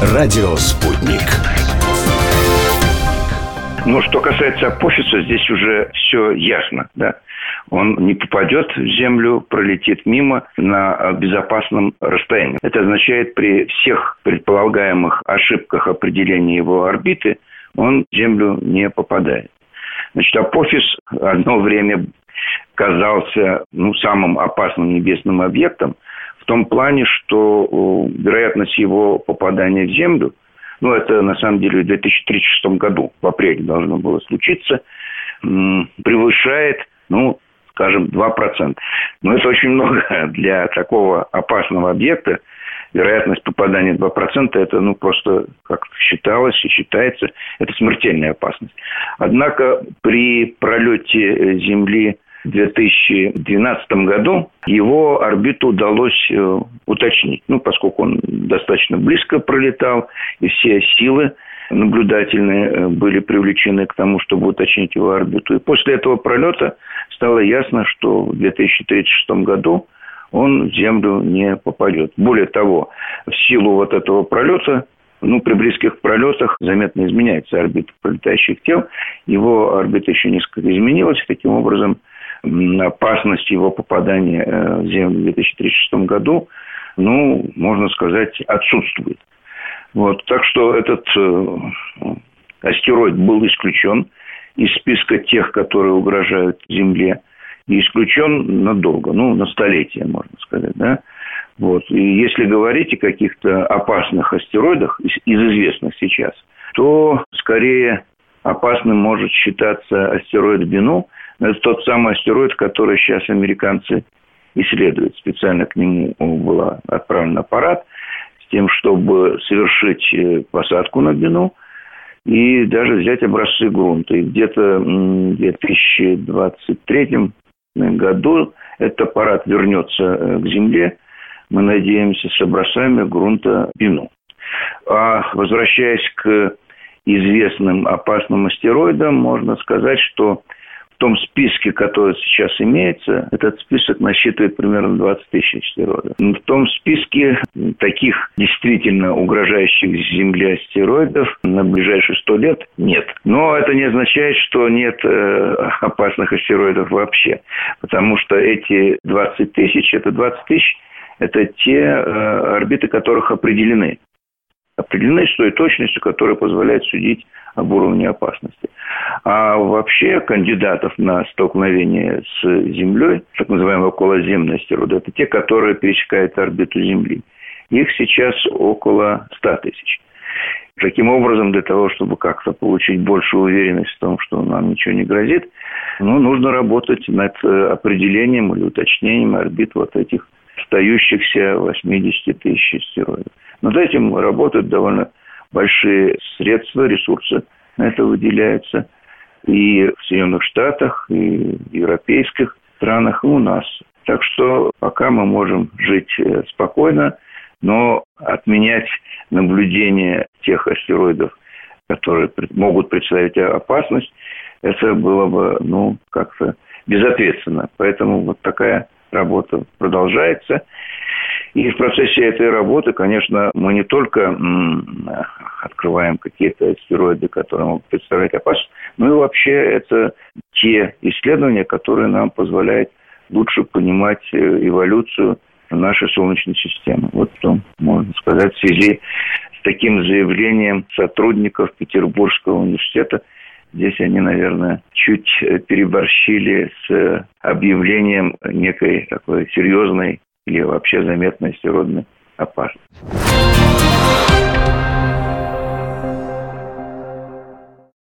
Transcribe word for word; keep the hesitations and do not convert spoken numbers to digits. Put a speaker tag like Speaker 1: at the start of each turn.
Speaker 1: Радио «Спутник».
Speaker 2: Ну, что касается Апофиса, здесь уже все ясно, да. Он не попадет в Землю, пролетит мимо на безопасном расстоянии. Это означает, при всех предполагаемых ошибках определения его орбиты, он в Землю не попадает. Значит, Апофис одно время казался ну, самым опасным небесным объектом в том плане, что вероятность его попадания в Землю, ну, это на самом деле в две тысячи тридцать шестом году, в апреле должно было случиться, превышает, ну, скажем, два процента. Но это очень много для такого опасного объекта. Вероятность попадания два процента, это, ну, просто, как считалось и считается, это смертельная опасность. Однако при пролете Земли в две тысячи двенадцатом году его орбиту удалось э, уточнить. Ну, поскольку он достаточно близко пролетал, и все силы наблюдательные были привлечены к тому, чтобы уточнить его орбиту. И после этого пролета стало ясно, что в две тысячи тридцать шестом году он в Землю не попадет. Более того, в силу вот этого пролета, ну, при близких пролетах заметно изменяется орбита пролетающих тел. Его орбита еще несколько изменилась. Таким образом, опасность его попадания в Землю в две тысячи тридцать шестом году, ну, можно сказать, отсутствует. Вот. Так что этот э, астероид был исключен из списка тех, которые угрожают Земле, и исключен надолго, ну, на столетие, можно сказать, да. Вот. И если говорить о каких-то опасных астероидах из, из известных сейчас, то скорее опасным может считаться астероид Бену. Это тот самый астероид, который сейчас американцы исследуют. Специально к нему был отправлен аппарат с тем, чтобы совершить посадку на Бену и даже взять образцы грунта. И где-то в две тысячи двадцать третьем году этот аппарат вернется к Земле, мы надеемся, с образцами грунта Бену. А возвращаясь к известным опасным астероидам, можно сказать, что в том списке, который сейчас имеется, этот список насчитывает примерно двадцать тысяч астероидов. В том списке таких действительно угрожающих Земле астероидов на ближайшие сто лет нет. Но это не означает, что нет э, опасных астероидов вообще. Потому что эти двадцать тысяч, это двадцать тысяч, это те э, орбиты, которых определены. Определены с той точностью, которая позволяет судить об уровне опасности. А вообще кандидатов на столкновение с Землей, так называемые околоземные астероиды, это те, которые пересекают орбиту Земли. Их сейчас около ста тысяч. Таким образом, для того, чтобы как-то получить большую уверенность в том, что нам ничего не грозит, ну, нужно работать над определением или уточнением орбит вот этих остающихся восемьдесят тысяч астероидов. Над этим работают довольно большие средства, ресурсы на это выделяются и в Соединенных Штатах, и в европейских странах, и у нас. Так что пока мы можем жить спокойно, но отменять наблюдение тех астероидов, которые могут представить опасность, это было бы, ну, как-то безответственно. Поэтому вот такая работа продолжается. И в процессе этой работы, конечно, мы не только м- открываем какие-то астероиды, которые могут представлять опасность, но и вообще это те исследования, которые нам позволяют лучше понимать эволюцию нашей Солнечной системы. Вот что можно сказать в связи с таким заявлением сотрудников Петербургского университета. Здесь они, наверное, чуть переборщили с объявлением некой такой серьезной или вообще заметной астероидной опасности.